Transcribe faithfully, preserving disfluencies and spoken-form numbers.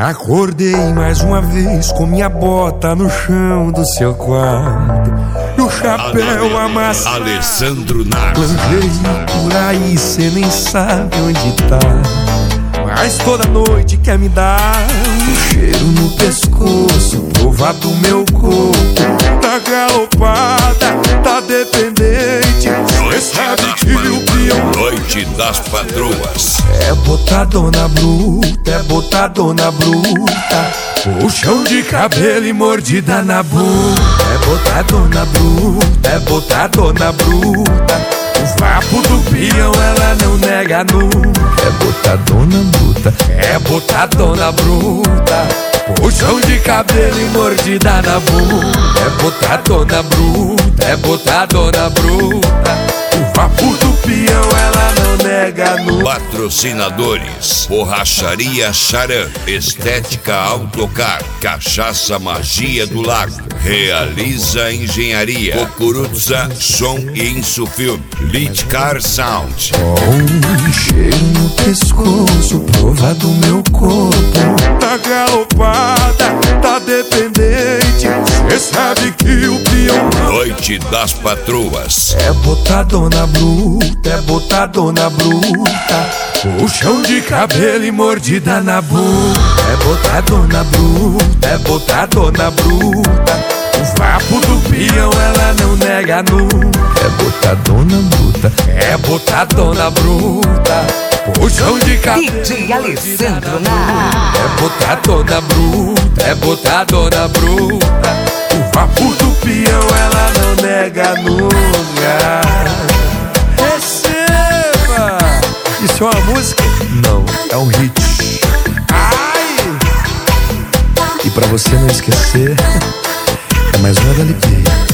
Acordei mais uma vez com minha bota no chão do seu quarto e o chapéu amassado. Alessandro Nardo. Planejei por aí, cê nem sabe onde tá, mas toda noite quer me dar um cheiro no pescoço, provar do meu corpo. Tá galopada, tá dependente, cê sabe que o peão. Noite das patroas. É botadona bruta, é botadona bruta, puxão de cabelo e mordida na bunda. É botadona bruta, é botadona bruta, o vapo do peão ela não nega nunca. É botadona bruta, é botadona bruta, puxão de cabelo e mordida na bunda. É botadona bruta, é botadona bruta, o vapo do peão ela não nega nunca. Patrocinadores: Borracharia Charan, Estética Autocar, Cachaça Magia do Lago, Realiza Engenharia, Cucuruza Som e Insufilme, Litcar Sound. Com um cheiro no pescoço, prova do meu corpo. Tá galopada, tá dependente, cê sabe que o peão. Noite das patroas. É botadona bruta, é botadona bruta, puxão de cabelo e mordida na bunda. É botadona bruta, é botadona bruta, o vapo do peão ela não nega nunca. É botadona bruta, é botadona bruta, puxão de cabelo. D J Alessandro Nardo. É botadona bruta, é botadona bruta, o vapo do peão ela não nega nunca. Receba! Isso é uma música? Não, é um hit. Ai! E pra você não esquecer, é mais uma da L P.